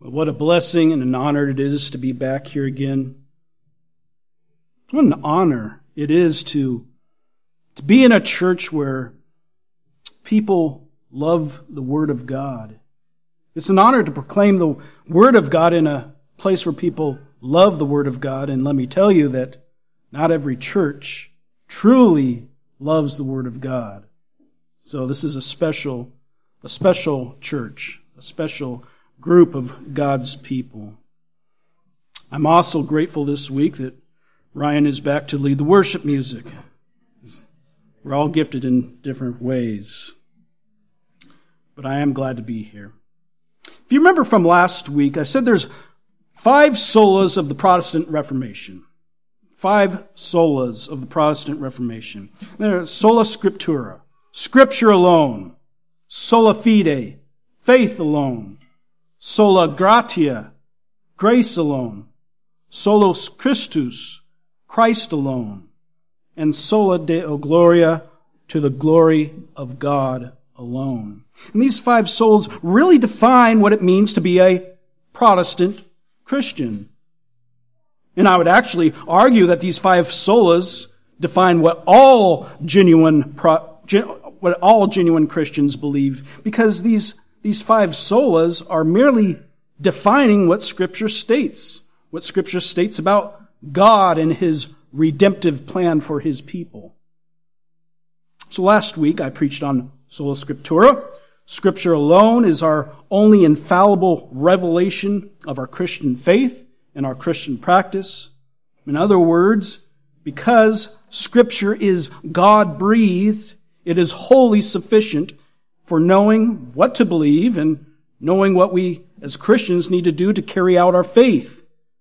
What a blessing and an honor it is to be back here again. What an honor it is to be in a church where people love the Word of God. It's an honor to proclaim the Word of God in a place where people love the Word of God. And let me tell you that not every church truly loves the Word of God. So this is a special church, a special group of God's people. I'm also grateful this week that Ryan is back to lead the worship music. We're all gifted in different ways. But I am glad to be here. If you remember from last week, I said there's 5 solas of the Protestant Reformation. 5 solas of the Protestant Reformation. There's sola scriptura, Scripture alone. Sola fide, faith alone. Sola gratia, grace alone. Solus Christus, Christ alone. And sola Deo gloria, to the glory of God alone. And these 5 solas really define what it means to be a Protestant Christian. And I would actually argue that these 5 solas define what all genuine Christians believe, because these 5 solas are merely defining what Scripture states about God and His redemptive plan for His people. So last week I preached on sola scriptura. Scripture alone is our only infallible revelation of our Christian faith and our Christian practice. In other words, because Scripture is God-breathed, it is wholly sufficient for knowing what to believe and knowing what we as Christians need to do to carry out our faith.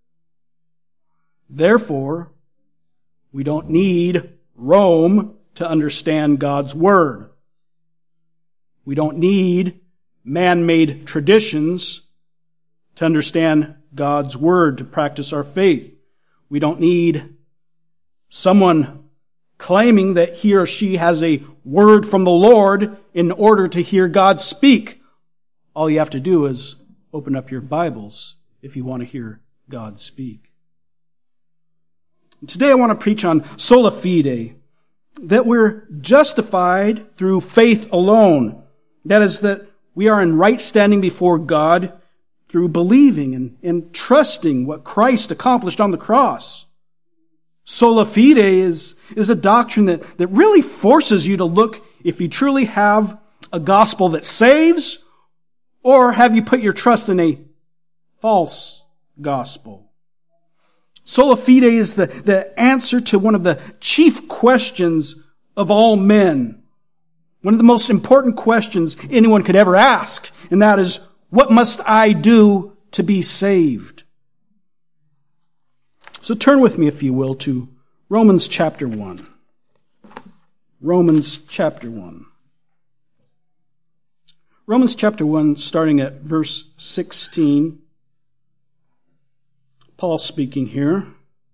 Therefore, we don't need Rome to understand God's Word. We don't need man-made traditions to understand God's Word, to practice our faith. We don't need someone claiming that he or she has a word from the Lord in order to hear God speak. All you have to do is open up your Bibles if you want to hear God speak. Today I want to preach on sola fide, that we're justified through faith alone. That is, that we are in right standing before God through believing and trusting what Christ accomplished on the cross. Sola fide is a doctrine that really forces you to look if you truly have a gospel that saves, or have you put your trust in a false gospel. Sola fide is the answer to one of the chief questions of all men. One of the most important questions anyone could ever ask, and that is, what must I do to be saved? So turn with me, if you will, to Romans chapter 1. Romans chapter 1. Romans chapter 1, starting at verse 16. Paul speaking here.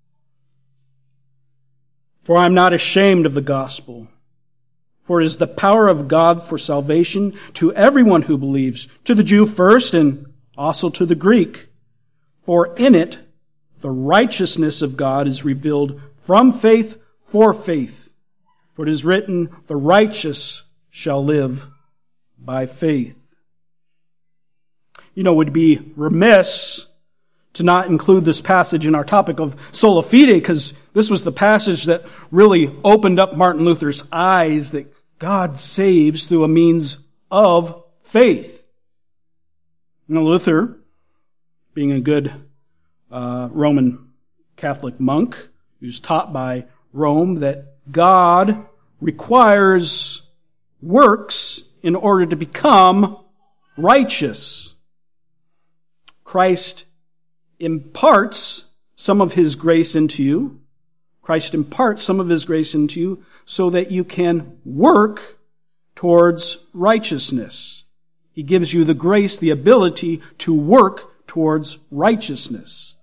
For I am not ashamed of the gospel, for it is the power of God for salvation to everyone who believes, to the Jew first and also to the Greek. For in it the righteousness of God is revealed from faith for faith. For it is written, the righteous shall live by faith. You know, it would be remiss to not include this passage in our topic of sola fide, because this was the passage that really opened up Martin Luther's eyes that God saves through a means of faith. Now Luther, being a good Roman Catholic monk who's taught by Rome that God requires works in order to become righteous. Christ imparts some of His grace into you. Christ imparts some of His grace into you so that you can work towards righteousness. He gives you the grace, the ability to work towards righteousness.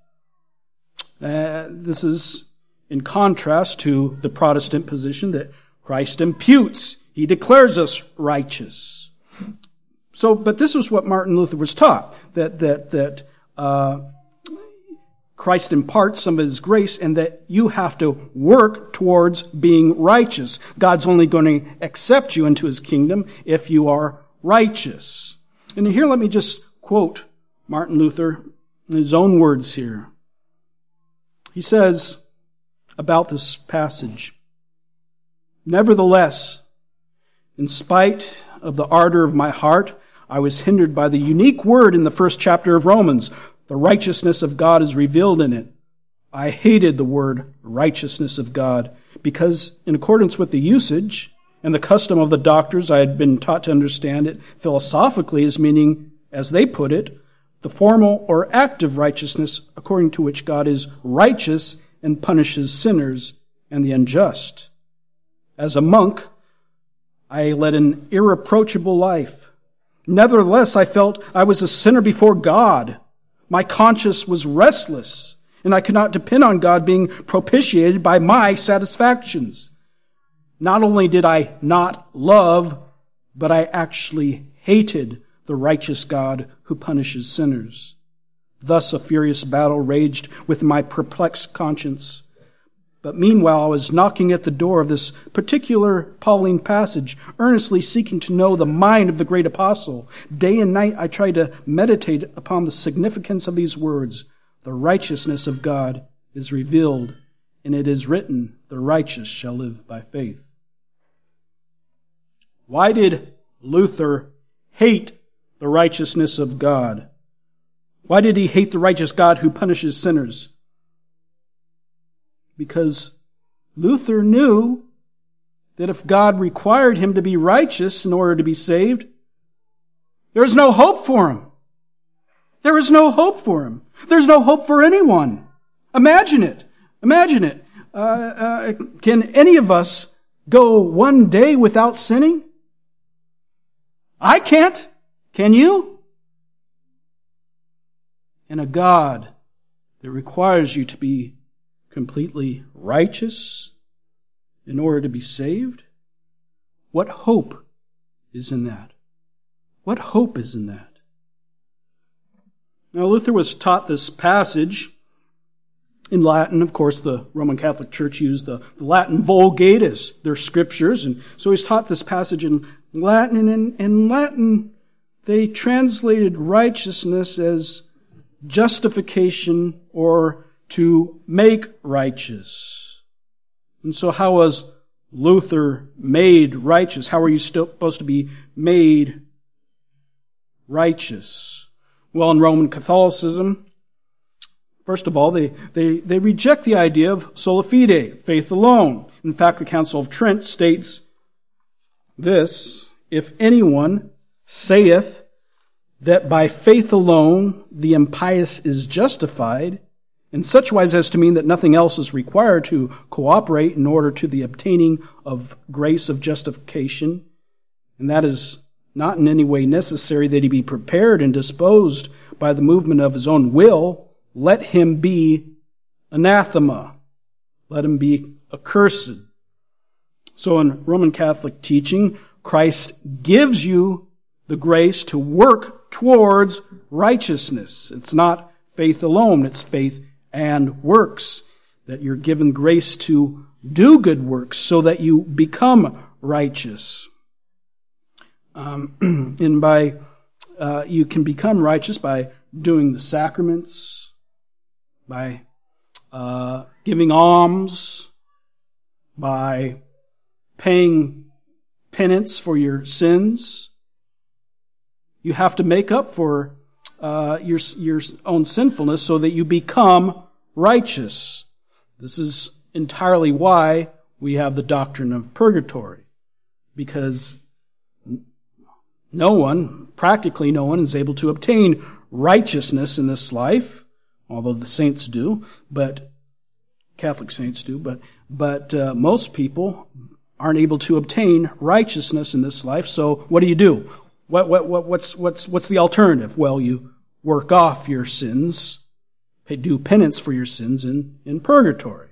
This is in contrast to the Protestant position that Christ imputes. He declares us righteous. But this was what Martin Luther was taught, that Christ imparts some of His grace and that you have to work towards being righteous. God's only going to accept you into His kingdom if you are righteous. And here let me just quote Martin Luther in his own words here. He says about this passage, "Nevertheless, in spite of the ardor of my heart, I was hindered by the unique word in the first chapter of Romans. The righteousness of God is revealed in it. I hated the word righteousness of God because in accordance with the usage and the custom of the doctors, I had been taught to understand it philosophically as meaning, as they put it, the formal or active righteousness according to which God is righteous and punishes sinners and the unjust. As a monk, I led an irreproachable life. Nevertheless, I felt I was a sinner before God. My conscience was restless, and I could not depend on God being propitiated by my satisfactions. Not only did I not love, but I actually hated the righteous God who punishes sinners. Thus a furious battle raged with my perplexed conscience. But meanwhile, I was knocking at the door of this particular Pauline passage, earnestly seeking to know the mind of the great apostle. Day and night I tried to meditate upon the significance of these words. The righteousness of God is revealed, and it is written, the righteous shall live by faith. Why did Luther hate the righteousness of God? Why did he hate the righteous God who punishes sinners? Because Luther knew that if God required him to be righteous in order to be saved, there is no hope for him. There is no hope for him. There's no hope for anyone. Imagine it. Imagine it. Can any of us go one day without sinning? I can't. Can you? And a God that requires you to be completely righteous in order to be saved? What hope is in that? What hope is in that? Now, Luther was taught this passage in Latin. Of course, the Roman Catholic Church used the Latin Vulgate as their scriptures, and so he's taught this passage in Latin, and in Latin they translated righteousness as justification or to make righteous. And so how was Luther made righteous? How are you still supposed to be made righteous? Well, in Roman Catholicism, first of all, they reject the idea of sola fide, faith alone. In fact, the Council of Trent states this, if anyone saith that by faith alone the impious is justified, in such wise as to mean that nothing else is required to cooperate in order to the obtaining of grace of justification, and that is not in any way necessary that he be prepared and disposed by the movement of his own will, let him be anathema. Let him be accursed. So in Roman Catholic teaching, Christ gives you the grace to work towards righteousness. It's not faith alone, it's faith and works, that you're given grace to do good works so that you become righteous. And by you can become righteous by doing the sacraments, by giving alms, by paying penance for your sins. You have to make up for your own sinfulness so that you become righteous. This is entirely why we have the doctrine of purgatory, because practically no one is able to obtain righteousness in this life, although the saints do, but Catholic saints do, but most people aren't able to obtain righteousness in this life. So what do? What's the alternative? Well, you work off your sins, do penance for your sins in purgatory.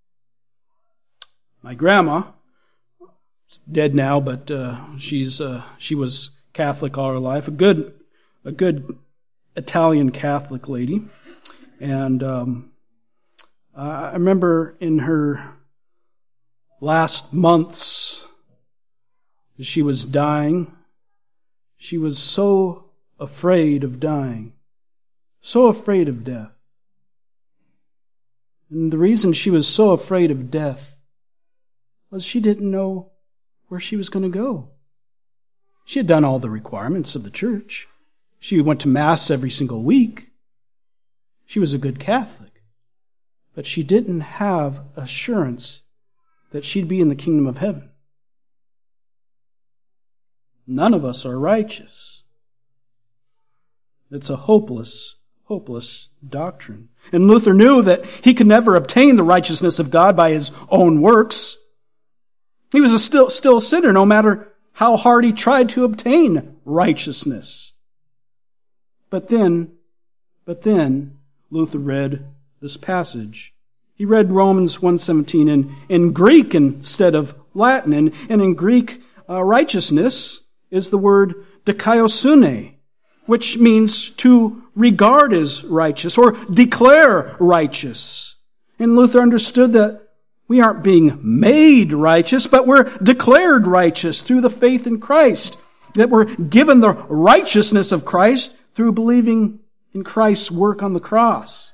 My grandma, dead now, but she was Catholic all her life. A good Italian Catholic lady. And I remember in her last months, as she was dying, she was so afraid of dying, so afraid of death. And the reason she was so afraid of death was she didn't know where she was going to go. She had done all the requirements of the church. She went to Mass every single week. She was a good Catholic. But she didn't have assurance that she'd be in the kingdom of heaven. None of us are righteous. It's a hopeless doctrine. And Luther knew that he could never obtain the righteousness of God by his own works. He was still a sinner no matter how hard he tried to obtain righteousness. But then Luther read this passage. He read Romans 1:17 in Greek instead of Latin. And in Greek, righteousness is the word dikaiosune, which means to regard as righteous or declare righteous. And Luther understood that we aren't being made righteous, but we're declared righteous through the faith in Christ. That we're given the righteousness of Christ through believing in Christ's work on the cross.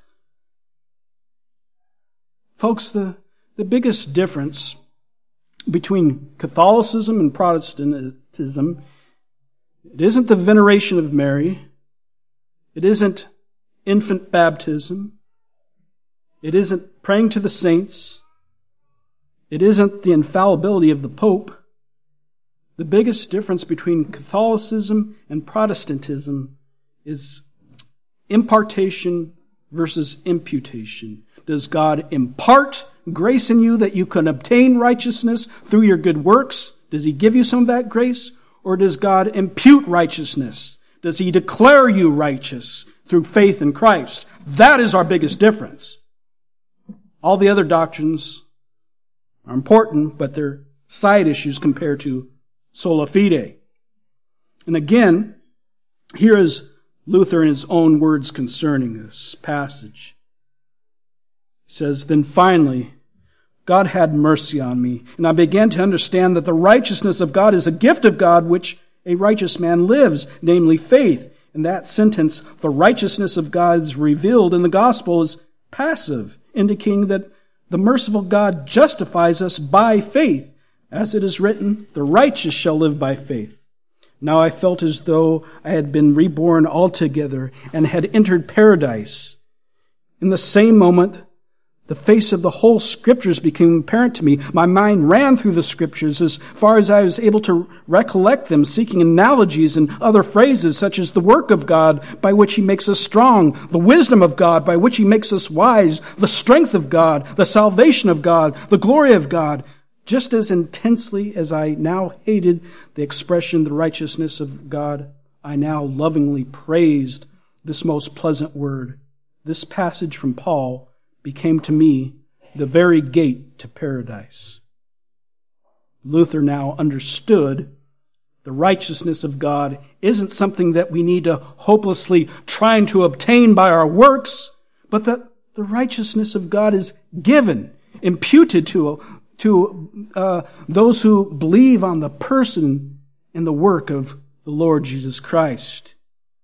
Folks, the biggest difference between Catholicism and Protestantism, it isn't the veneration of Mary. It isn't infant baptism. It isn't praying to the saints. It isn't the infallibility of the Pope. The biggest difference between Catholicism and Protestantism is impartation versus imputation. Does God impart grace in you that you can obtain righteousness through your good works? Does He give you some of that grace? Or does God impute righteousness? Does He declare you righteous through faith in Christ? That is our biggest difference. All the other doctrines are important, but they're side issues compared to sola fide. And again, here is Luther in his own words concerning this passage. He says, "Then finally, God had mercy on me, and I began to understand that the righteousness of God is a gift of God which a righteous man lives, namely faith." In that sentence, the righteousness of God is revealed in the gospel is passive, indicating that the merciful God justifies us by faith. As it is written, "The righteous shall live by faith." Now I felt as though I had been reborn altogether and had entered paradise. In the same moment, the face of the whole Scriptures became apparent to me. My mind ran through the Scriptures as far as I was able to recollect them, seeking analogies and other phrases such as the work of God by which He makes us strong, the wisdom of God by which He makes us wise, the strength of God, the salvation of God, the glory of God. Just as intensely as I now hated the expression, the righteousness of God, I now lovingly praised this most pleasant word. This passage from Paul became to me the very gate to paradise. Luther now understood the righteousness of God isn't something that we need to hopelessly trying to obtain by our works, but that the righteousness of God is given, imputed to those who believe on the person and the work of the Lord Jesus Christ.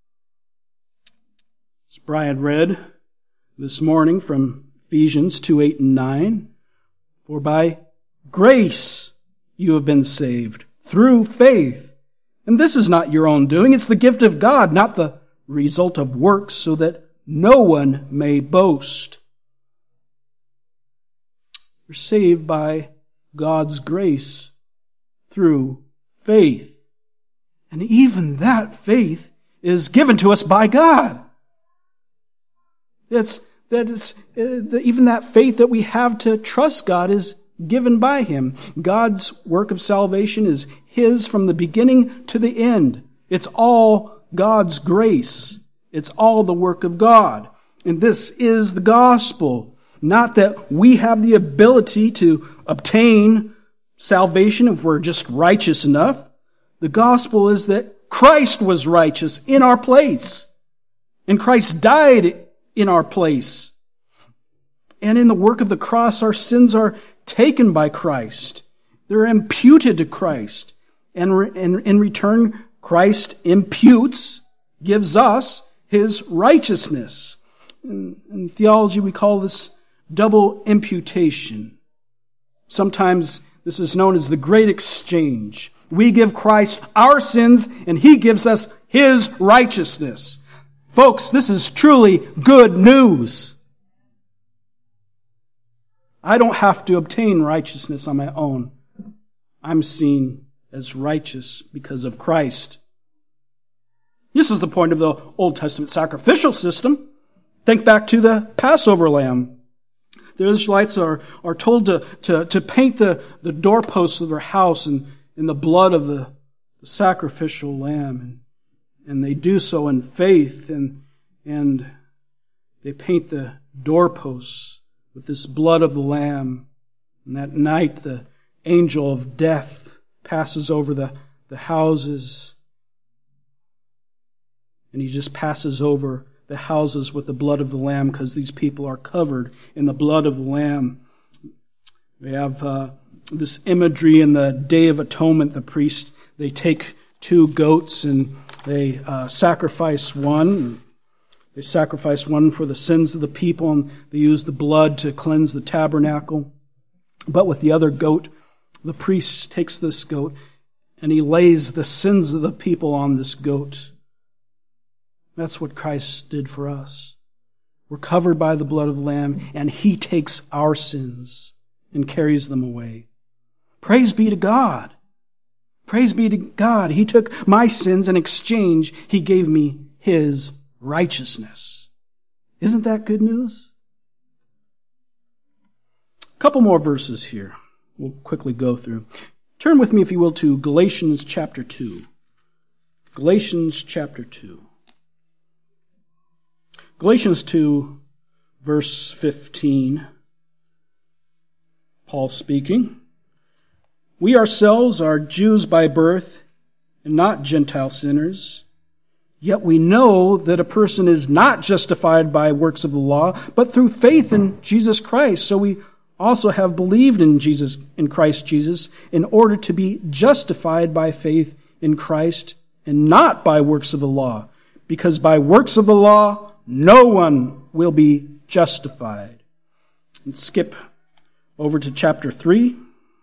As Brian read this morning from Ephesians 2:8 and 9, "For by grace you have been saved, through faith. And this is not your own doing, it's the gift of God, not the result of works, so that no one may boast." We're saved by God's grace through faith. And even that faith is given to us by God. Even that faith that we have to trust God is given by Him. God's work of salvation is His from the beginning to the end. It's all God's grace. It's all the work of God. And this is the gospel. Not that we have the ability to obtain salvation if we're just righteous enough. The gospel is that Christ was righteous in our place. And Christ died in our place. And in the work of the cross, our sins are taken by Christ. They're imputed to Christ. And in return, Christ imputes, gives us his righteousness. In theology, we call this double imputation. Sometimes this is known as the great exchange. We give Christ our sins, and he gives us his righteousness. Folks, this is truly good news. I don't have to obtain righteousness on my own. I'm seen as righteous because of Christ. This is the point of the Old Testament sacrificial system. Think back to the Passover lamb. The Israelites are told to paint the doorposts of their house in the blood of the sacrificial lamb. And they do so in faith, and they paint the doorposts with this blood of the lamb. And that night the angel of death passes over the houses, and he just passes over the houses with the blood of the lamb because these people are covered in the blood of the lamb. We have this imagery in the Day of Atonement. The priest, they take 2 goats and they sacrifice one. They sacrifice one for the sins of the people, and they use the blood to cleanse the tabernacle. But with the other goat, the priest takes this goat and he lays the sins of the people on this goat. That's what Christ did for us. We're covered by the blood of the Lamb, and he takes our sins and carries them away. Praise be to God. Praise be to God. He took my sins. In exchange, he gave me his righteousness. Isn't that good news? A couple more verses here. We'll quickly go through. Turn with me, if you will, to Galatians chapter 2. Galatians chapter 2. Galatians 2, verse 15. Paul speaking. We ourselves are Jews by birth and not Gentile sinners. Yet we know that a person is not justified by works of the law, but through faith in Jesus Christ. So we also have believed in Christ Jesus, in order to be justified by faith in Christ and not by works of the law. Because by works of the law, no one will be justified. And skip over to chapter 3.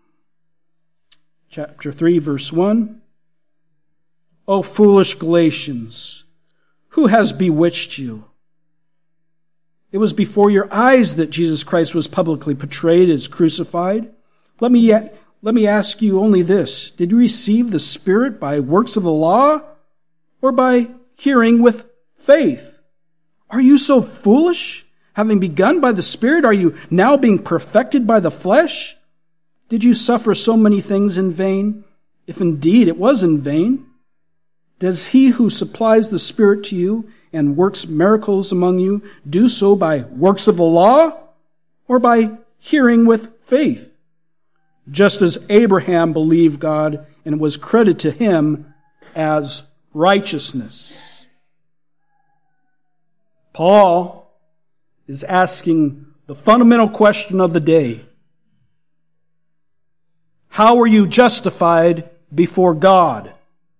Chapter 3, verse 1. O foolish Galatians, who has bewitched you? It was before your eyes that Jesus Christ was publicly portrayed as crucified. Let me ask you only this. Did you receive the Spirit by works of the law or by hearing with faith? Are you so foolish? Having begun by the Spirit, are you now being perfected by the flesh? Did you suffer so many things in vain? If indeed it was in vain, does he who supplies the Spirit to you and works miracles among you do so by works of the law or by hearing with faith? Just as Abraham believed God and it was credited to him as righteousness. Paul is asking the fundamental question of the day. How were you justified before God?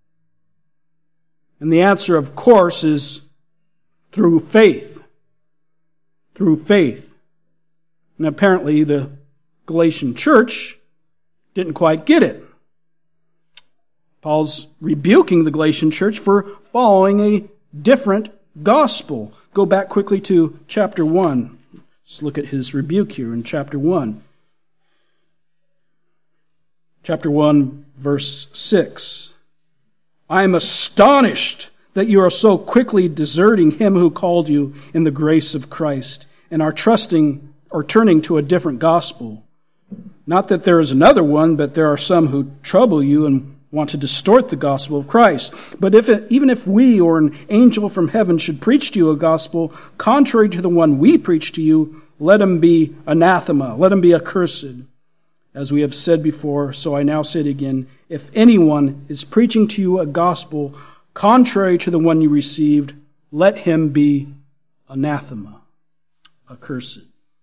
And the answer, of course, is through faith. Through faith. And apparently the Galatian church didn't quite get it. Paul's rebuking the Galatian church for following a different gospel. Go back quickly to chapter 1. Let's look at his rebuke here in chapter 1. Chapter 1, verse 6. I am astonished that you are so quickly deserting him who called you in the grace of Christ and are trusting or turning to a different gospel. Not that there is another one, but there are some who trouble you and want to distort the gospel of Christ. But even if we or an angel from heaven should preach to you a gospel contrary to the one we preach to you, let him be anathema, let him be accursed. As we have said before, so I now say it again, if anyone is preaching to you a gospel contrary to the one you received, let him be anathema, accursed.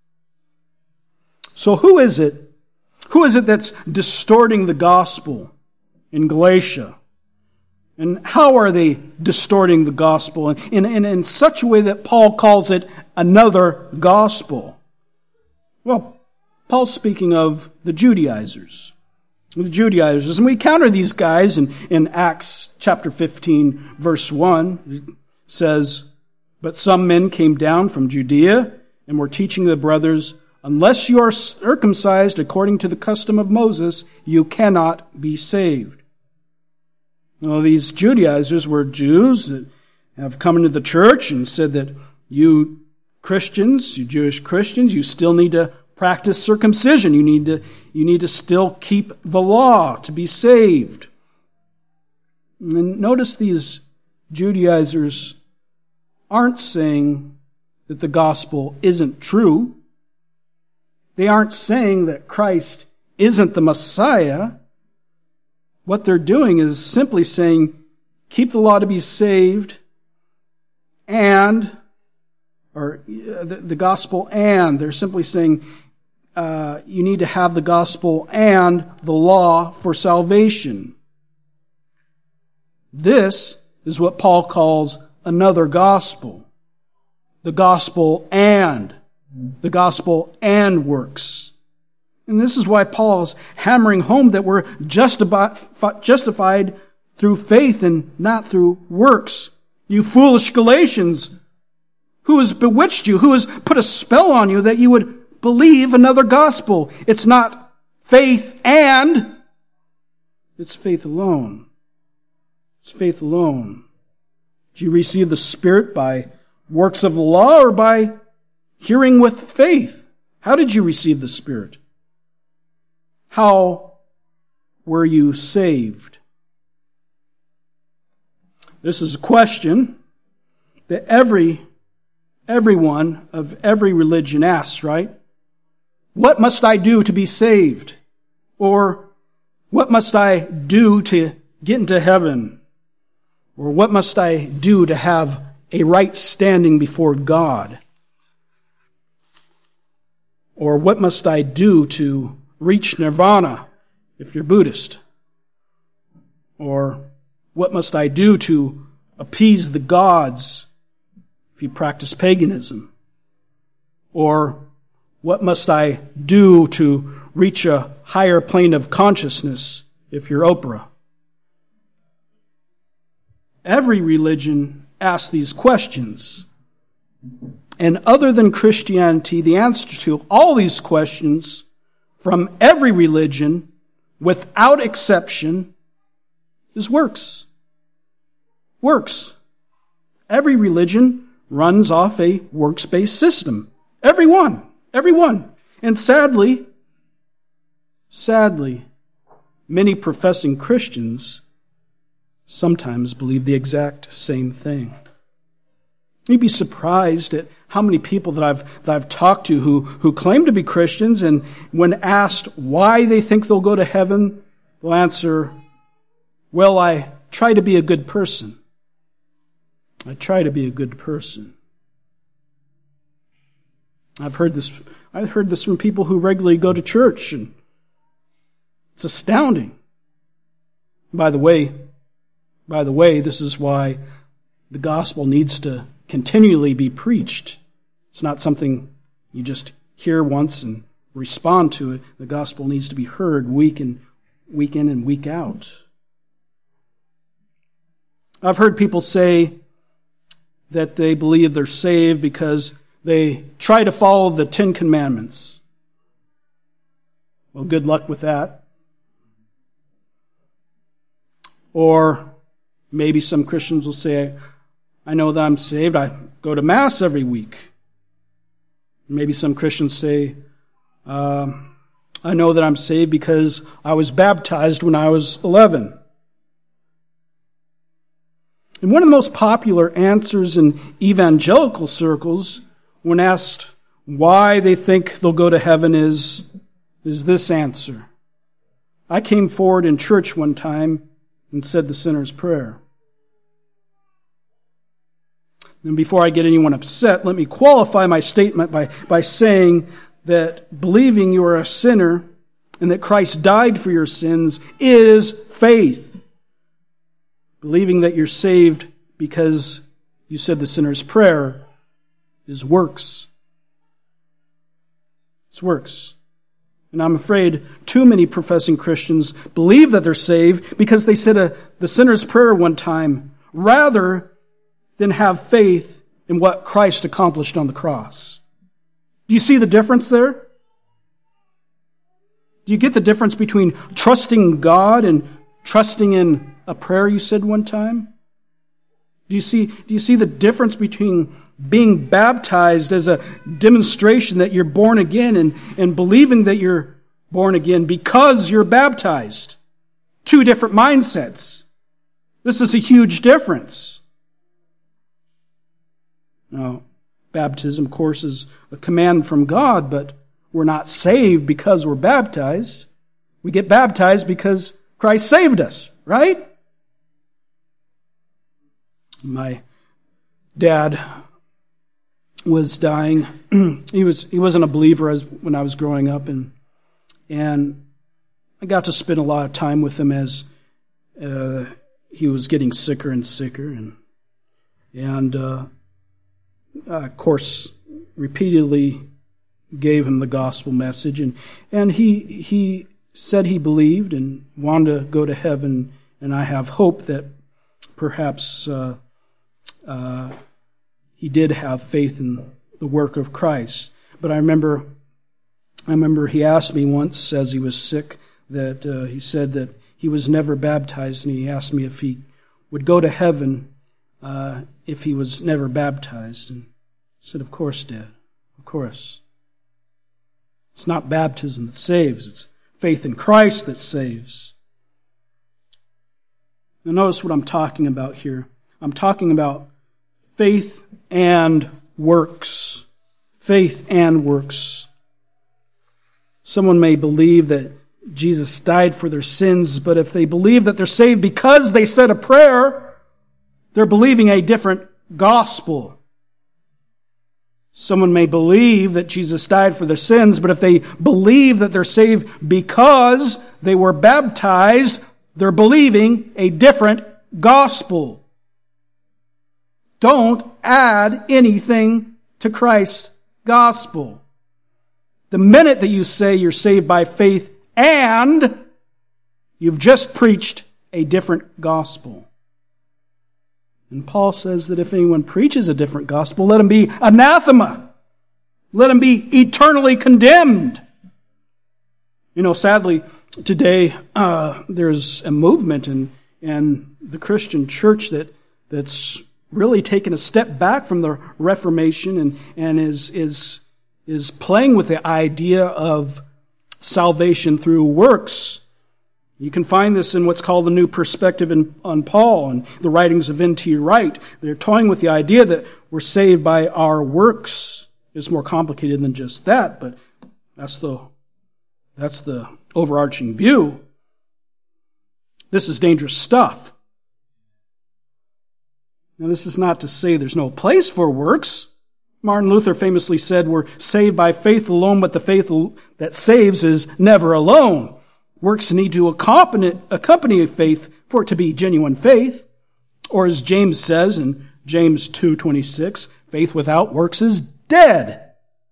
So who is it? Who is it that's distorting the gospel in Galatia? And how are they distorting the gospel in such a way that Paul calls it another gospel? Well, Paul's speaking of the Judaizers. The Judaizers. And we encounter these guys in Acts chapter 15, verse 1. It says, "But some men came down from Judea and were teaching the brothers, unless you are circumcised according to the custom of Moses, you cannot be saved." Well, these Judaizers were Jews that have come into the church and said that you Christians, you Jewish Christians, you still need to practice circumcision. You need to still keep the law to be saved. And notice these Judaizers aren't saying that the gospel isn't true. They aren't saying that Christ isn't the Messiah. What they're doing is simply saying, keep the law to be saved, the gospel, and they're simply saying, you need to have the gospel and the law for salvation. This is what Paul calls another gospel. The gospel and works. And this is why Paul is hammering home that we're justified through faith and not through works. You foolish Galatians, who has bewitched you? Who has put a spell on you that you would believe another gospel? It's not faith and, it's faith alone. It's faith alone. Do you receive the Spirit by works of the law or by hearing with faith? How did you receive the Spirit? How were you saved? This is a question that everyone of every religion asks, right? What must I do to be saved? Or what must I do to get into heaven? Or what must I do to have a right standing before God? Or what must I do to reach nirvana if you're Buddhist? Or what must I do to appease the gods if you practice paganism? Or what must I do to reach a higher plane of consciousness if you're Oprah? Every religion asks these questions. And other than Christianity, the answer to all these questions from every religion, without exception, is works. Works. Every religion runs off a works-based system. Every one. And sadly, many professing Christians sometimes believe the exact same thing. You'd be surprised at how many people that I've talked to who claim to be Christians, and when asked why they think they'll go to heaven, they'll answer, well, I try to be a good person. I try to be a good person. I've heard this from people who regularly go to church, and it's astounding. By the way, this is why the gospel needs to continually be preached. It's not something you just hear once and respond to it. The gospel needs to be heard week in and week out. I've heard people say that they believe they're saved because they try to follow the 10 Commandments. Well, good luck with that. Or maybe some Christians will say, I know that I'm saved. I go to Mass every week. Maybe some Christians say, I know that I'm saved because I was baptized when I was 11. And one of the most popular answers in evangelical circles when asked why they think they'll go to heaven is this answer. I came forward in church one time and said the sinner's prayer. And before I get anyone upset, let me qualify my statement by saying that believing you are a sinner and that Christ died for your sins is faith. Believing that you're saved because you said the sinner's prayer is works. It's works. And I'm afraid too many professing Christians believe that they're saved because they said the sinner's prayer one time, rather than have faith in what Christ accomplished on the cross. Do you see the difference there? Do you get the difference between trusting God and trusting in a prayer you said one time? Do you see the difference between being baptized as a demonstration that you're born again and believing that you're born again because you're baptized? Two different mindsets. This is a huge difference. Now, baptism, of course, is a command from God, but we're not saved because we're baptized. We get baptized because Christ saved us, right? My dad was dying. He wasn't a believer when I was growing up, and I got to spend a lot of time with him as he was getting sicker and sicker, and of course, repeatedly gave him the gospel message, and he said he believed and wanted to go to heaven, and I have hope that perhaps he did have faith in the work of Christ. But I remember he asked me once as he was sick that he said that he was never baptized, and he asked me if he would go to heaven if he was never baptized. And I said, of course, Dad, of course. It's not baptism that saves, it's faith in Christ that saves. Now notice what I'm talking about here. I'm talking about faith and works. Faith and works. Someone may believe that Jesus died for their sins, but if they believe that they're saved because they said a prayer, they're believing a different gospel. Someone may believe that Jesus died for their sins, but if they believe that they're saved because they were baptized, they're believing a different gospel. Don't add anything to Christ's gospel. The minute that you say you're saved by faith and you've just preached a different gospel. And Paul says that if anyone preaches a different gospel, let him be anathema. Let him be eternally condemned. You know, sadly, today there's a movement in the Christian church that's really taken a step back from the Reformation and is playing with the idea of salvation through works. You can find this in what's called the New Perspective on Paul and the writings of N.T. Wright. They're toying with the idea that we're saved by our works. It's more complicated than just that, but that's the overarching view. This is dangerous stuff. Now, this is not to say there's no place for works. Martin Luther famously said we're saved by faith alone, but the faith that saves is never alone. Works need to accompany faith for it to be genuine faith. Or as James says in James 2:26, faith without works is dead.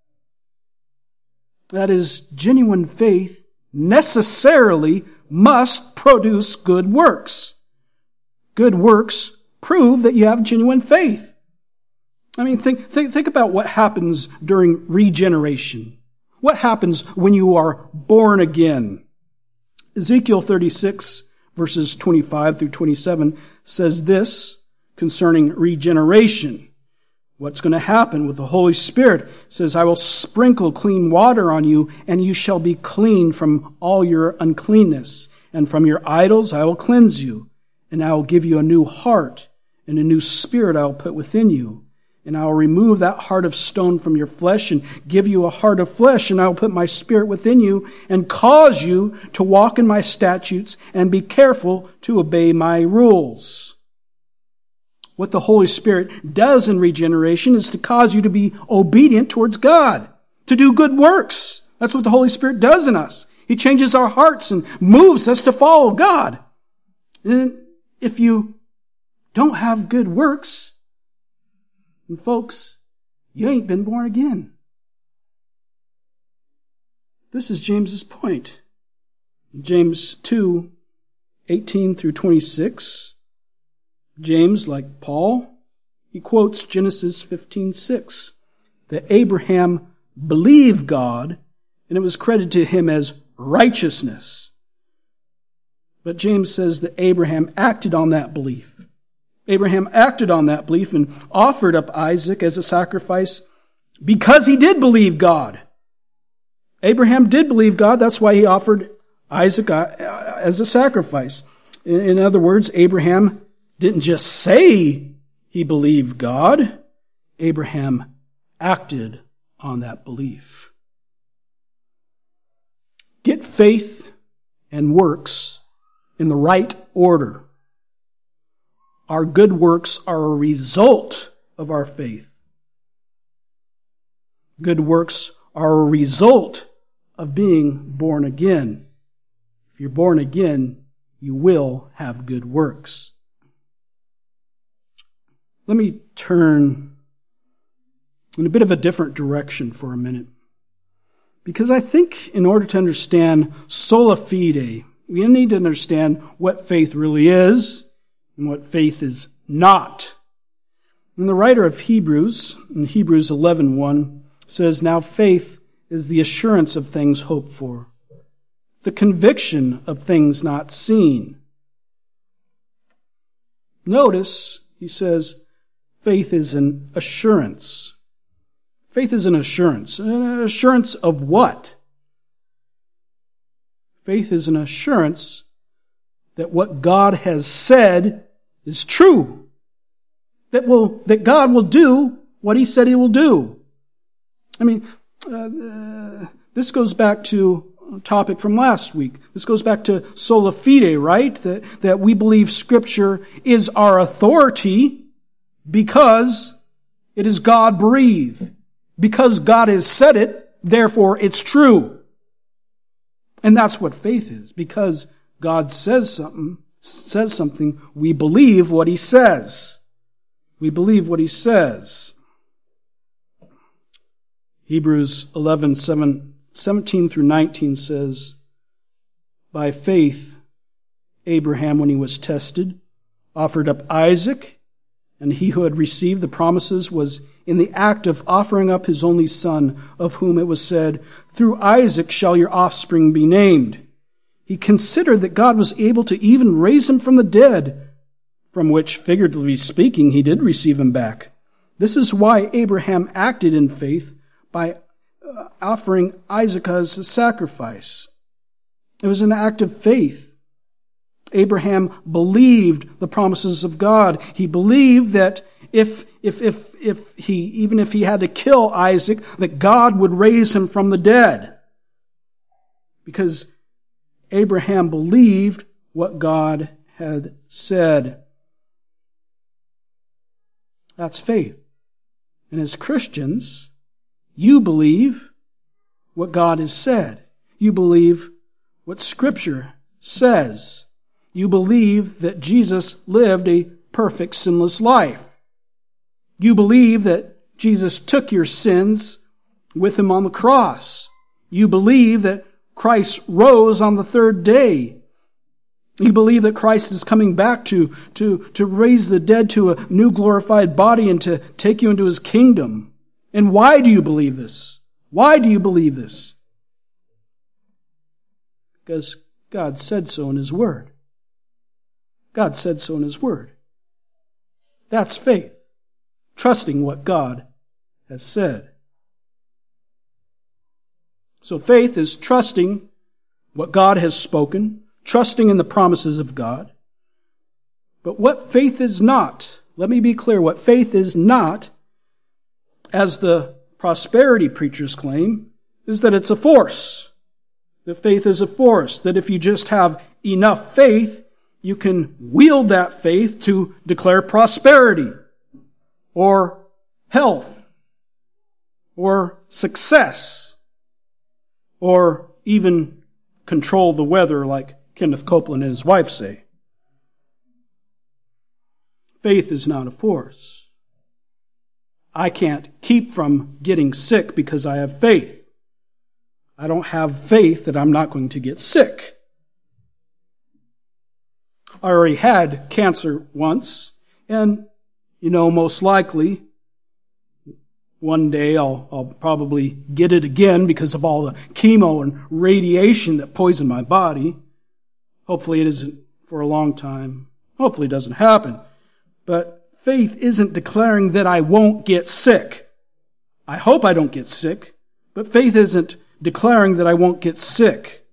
That is, genuine faith necessarily must produce good works. Good works prove that you have genuine faith. I mean, think about what happens during regeneration. What happens when you are born again? Ezekiel 36, verses 25 through 27, says this concerning regeneration. What's going to happen with the Holy Spirit? It says, I will sprinkle clean water on you, and you shall be clean from all your uncleanness. And from your idols I will cleanse you. And I will give you a new heart, and a new spirit I will put within you. And I will remove that heart of stone from your flesh and give you a heart of flesh, and I will put my spirit within you and cause you to walk in my statutes and be careful to obey my rules. what the Holy Spirit does in regeneration is to cause you to be obedient towards God, to do good works. That's what the Holy Spirit does in us. He changes our hearts and moves us to follow God. And if you don't have good works, then folks, you ain't been born again. This is James's point. James 2:18 through 26. James, like Paul, he quotes Genesis 15:6, that Abraham believed God, and it was credited to him as righteousness. But James says that Abraham acted on that belief. Abraham acted on that belief and offered up Isaac as a sacrifice because he did believe God. Abraham did believe God. That's why he offered Isaac as a sacrifice. In other words, Abraham didn't just say he believed God. Abraham acted on that belief. Get faith and works in the right order. Our good works are a result of our faith. Good works are a result of being born again. If you're born again, you will have good works. Let me turn in a bit of a different direction for a minute. Because I think in order to understand sola fide, we need to understand what faith really is and what faith is not. And the writer of Hebrews, in Hebrews 11:1, says, "Now faith is the assurance of things hoped for, the conviction of things not seen." Notice, he says, faith is an assurance. Faith is an assurance. An assurance of what? Faith is an assurance that what God has said is true. That God will do what He said He will do. I mean, this goes back to a topic from last week. This goes back to sola fide, right? That we believe Scripture is our authority because it is God-breathed. Because God has said it, therefore it's true. And that's what faith is. Because God says something, we believe what He says. We believe what He says. Hebrews 11:17 through 19 says, "By faith, Abraham, when he was tested, offered up Isaac, and he who had received the promises was in the act of offering up his only son, of whom it was said, 'Through Isaac shall your offspring be named.' He considered that God was able to even raise him from the dead, from which, figuratively speaking, he did receive him back. This is why Abraham acted in faith by offering Isaac as a sacrifice. It was an act of faith. Abraham believed the promises of God. He believed that if he had to kill Isaac, that God would raise him from the dead. Because Abraham believed what God had said. That's faith. And as Christians, you believe what God has said. You believe what Scripture says. You believe that Jesus lived a perfect, sinless life. You believe that Jesus took your sins with Him on the cross. You believe that Christ rose on the third day. You believe that Christ is coming back to raise the dead to a new glorified body and to take you into His kingdom. And why do you believe this? Why do you believe this? Because God said so in His Word. God said so in His Word. That's faith. Trusting what God has said. So faith is trusting what God has spoken, trusting in the promises of God. But what faith is not, let me be clear, what faith is not, as the prosperity preachers claim, is that it's a force. That faith is a force. That if you just have enough faith, you can wield that faith to declare prosperity. or health, or success, or even control the weather like Kenneth Copeland and his wife say. Faith is not a force. I can't keep from getting sick because I have faith. I don't have faith that I'm not going to get sick. I already had cancer once, and, most likely, one day I'll probably get it again because of all the chemo and radiation that poisoned my body. Hopefully it isn't for a long time. Hopefully it doesn't happen. But faith isn't declaring that I won't get sick. I hope I don't get sick, but faith isn't declaring that I won't get sick.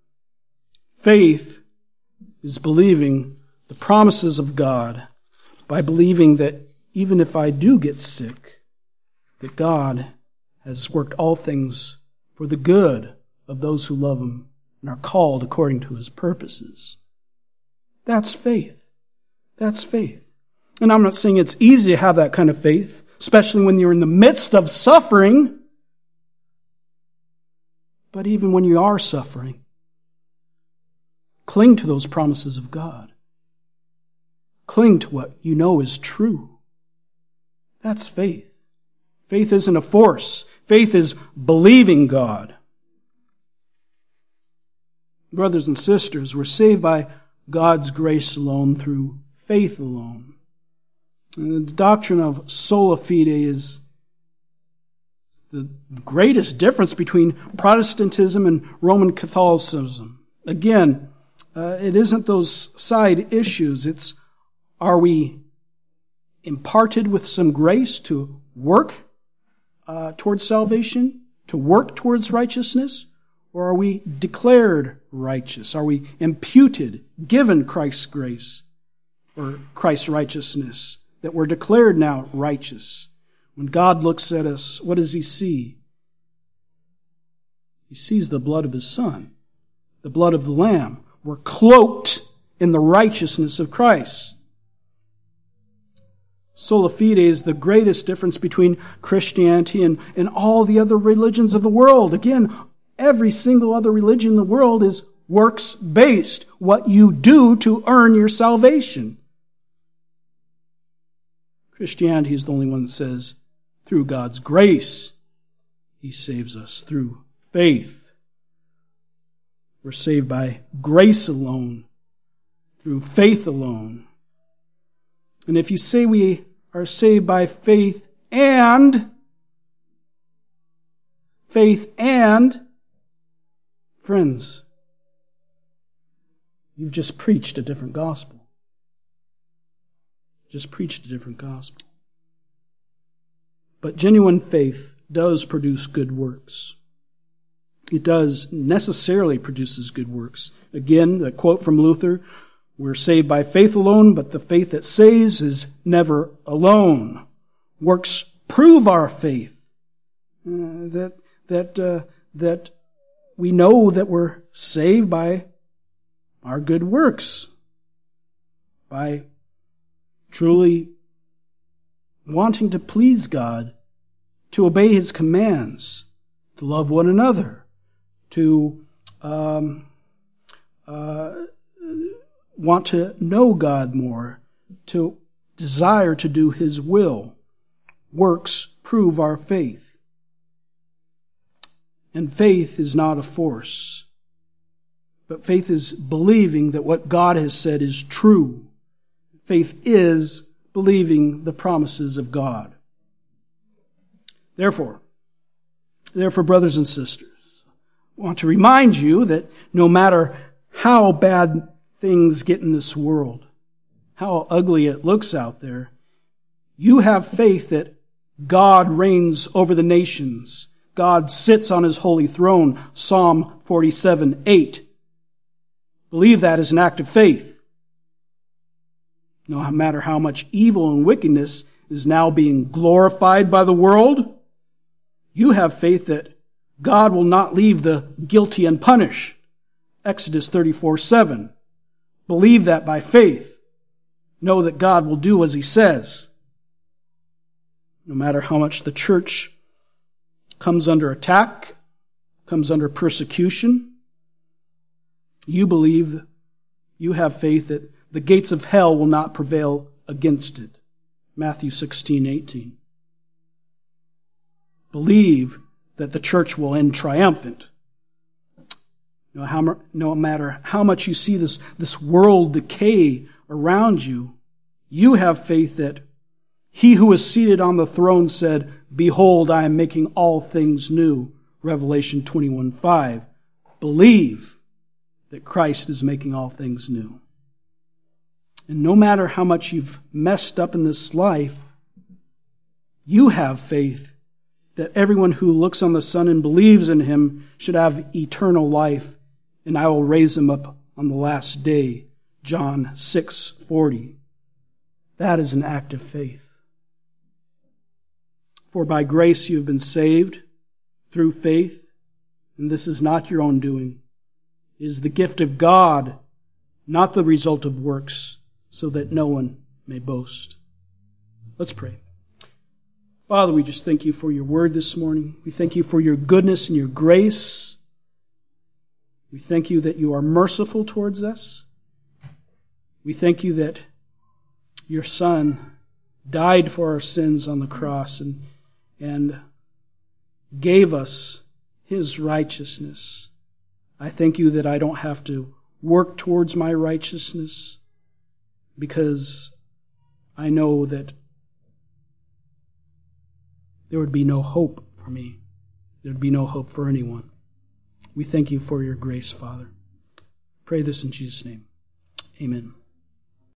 Faith is believing the promises of God by believing that even if I do get sick, that God has worked all things for the good of those who love Him and are called according to His purposes. That's faith. That's faith. And I'm not saying it's easy to have that kind of faith, especially when you're in the midst of suffering. But even when you are suffering, cling to those promises of God. Cling to what you know is true. That's faith. Faith isn't a force. Faith is believing God. Brothers and sisters, we're saved by God's grace alone through faith alone. And the doctrine of sola fide is the greatest difference between Protestantism and Roman Catholicism. Again, it isn't those side issues. It's, are we imparted with some grace to work towards salvation, to work towards righteousness? Or are we declared righteous? Are we imputed, given Christ's grace or Christ's righteousness, that we're declared now righteous? When God looks at us, what does He see? He sees the blood of His Son, the blood of the Lamb. We're cloaked in the righteousness of Christ. Sola fide is the greatest difference between Christianity and all the other religions of the world. Again, every single other religion in the world is works-based. What you do to earn your salvation. Christianity is the only one that says, through God's grace, He saves us through faith. We're saved by grace alone, through faith alone. And if you say we are saved by faith and, friends, you've just preached a different gospel. Just preached a different gospel. But genuine faith does produce good works. It does necessarily produces good works. Again, the quote from Luther, we're saved by faith alone, but the faith that saves is never alone. Works prove our faith. That we know that we're saved by our good works. By truly wanting to please God, to obey His commands, to love one another, to want to know God more, to desire to do His will. Works prove our faith. And faith is not a force, but faith is believing that what God has said is true. Faith is believing the promises of God. Therefore, brothers and sisters, I want to remind you that no matter how bad things get in this world, how ugly it looks out there, you have faith that God reigns over the nations. God sits on His holy throne. Psalm 47:8. Believe that as an act of faith. No matter how much evil and wickedness is now being glorified by the world, you have faith that God will not leave the guilty unpunished. Exodus 34:7. Believe that by faith. Know that God will do as He says. No matter how much the church comes under attack, comes under persecution, you believe, you have faith that the gates of hell will not prevail against it. Matthew 16:18. Believe that the church will end triumphant. No matter how much you see this world decay around you, you have faith that He who is seated on the throne said, "Behold, I am making all things new." Revelation 21:5. Believe that Christ is making all things new. And no matter how much you've messed up in this life, you have faith that everyone who looks on the Son and believes in Him should have eternal life, and I will raise him up on the last day. John 6:40. That is an act of faith. For by grace you have been saved through faith, and this is not your own doing. It is the gift of God, not the result of works, so that no one may boast. Let's pray. Father, we just thank you for your word this morning. We thank you for your goodness and your grace. We thank you that you are merciful towards us. We thank you that your Son died for our sins on the cross and gave us His righteousness. I thank you that I don't have to work towards my righteousness, because I know that there would be no hope for me. There would be no hope for anyone. We thank you for your grace, Father. Pray this in Jesus' name. Amen.